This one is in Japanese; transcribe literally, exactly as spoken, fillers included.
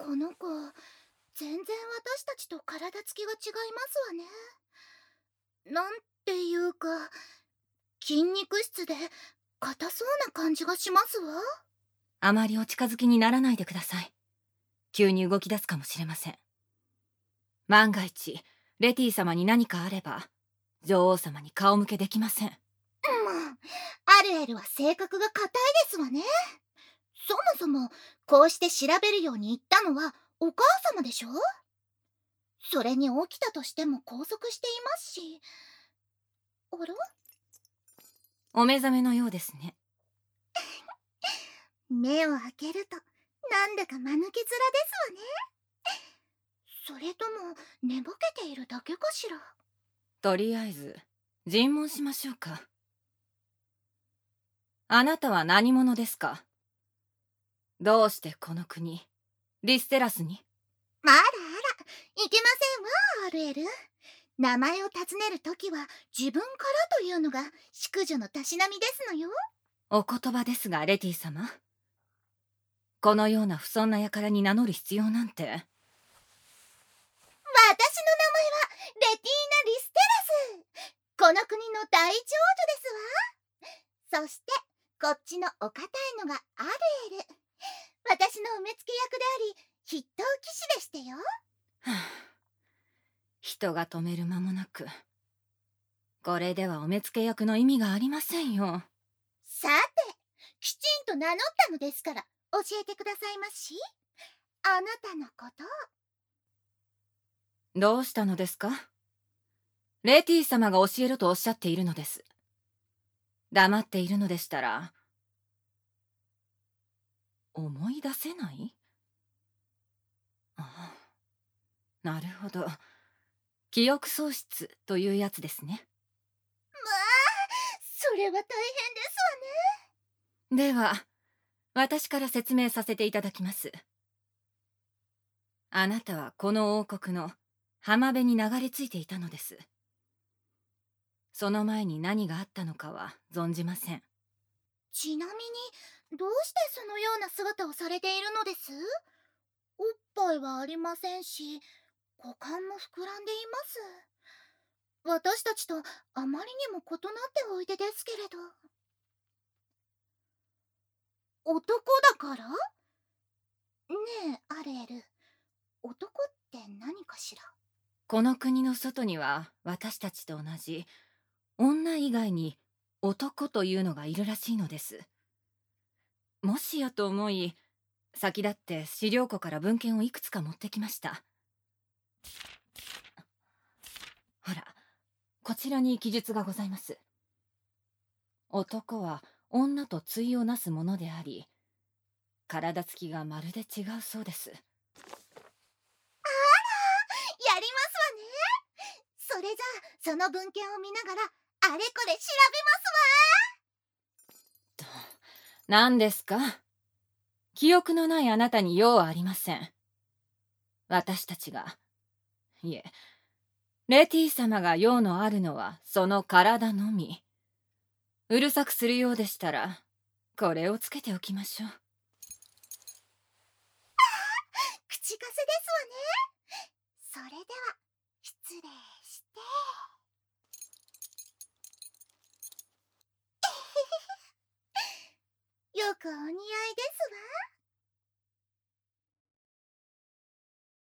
この子、全然私たちと体つきが違いますわね。なんていうか、筋肉質で硬そうな感じがしますわ。 あまりお近づきにならないでください。急に動き出すかもしれません。万が一、レティ様に何かあれば、女王様に顔向けできません。もう、 アルエルは性格が硬いですわね。そもそも、こうして調べるように言ったのはお母様でしょ？それに起きたとしても拘束していますし。あら？ お目覚めのようですね。 目を開けると、なんだか間抜け面ですわね。それとも、寝ぼけているだけかしら。 とりあえず、尋問しましょうか。あなたは何者ですか？どうしてこの国、リステラスに？ あらあら、いけませんわ、アルエル。名前を尋ねるときは自分からというのが淑女のたしなみですのよ。 お言葉ですが、レティ様。このような不遜な輩に名乗る必要なんて。 私の名前はレティーナ・リステラス。この国の大長女ですわ。そしてこっちのお堅いのがアルエル。私の埋め付け役であり筆頭騎士でしてよ。 はあ、人が止める間もなく。これではお目付け役の意味がありませんよ。 さて、きちんと名乗ったのですから教えてくださいまし。あなたのことを。 どうしたのですか？レティ様が教えろとおっしゃっているのです。黙っているのでしたら。思い出せない？ああ、なるほど。記憶喪失というやつですね。 まあ、それは大変ですわね。では、私から説明させていただきます。あなたはこの王国の浜辺に流れ着いていたのです。その前に何があったのかは存じません。 ちなみに、どうしてそのような姿をされているのです？おっぱいはありませんし、股間も膨らんでいます。私たちとあまりにも異なっておいでですけれど。男だから？ねえ、アレエル、男って何かしら？ この国の外には私たちと同じ女以外に男というのがいるらしいのです。もしやと思い、先立って資料庫から文献をいくつか持ってきました。ほら、こちらに記述がございます。男は女と対をなすものであり、体つきがまるで違うそうです。あら、 やりますわね。それじゃあ、その文献を見ながらあれこれ調べますわ。と、何ですか？記憶のないあなたに用はありません。私たちが、いえ、レティ様が用のあるのはその体のみ。うるさくするようでしたら、これをつけておきましょう。 口かせですわね。それでは失礼して。よくお似合いです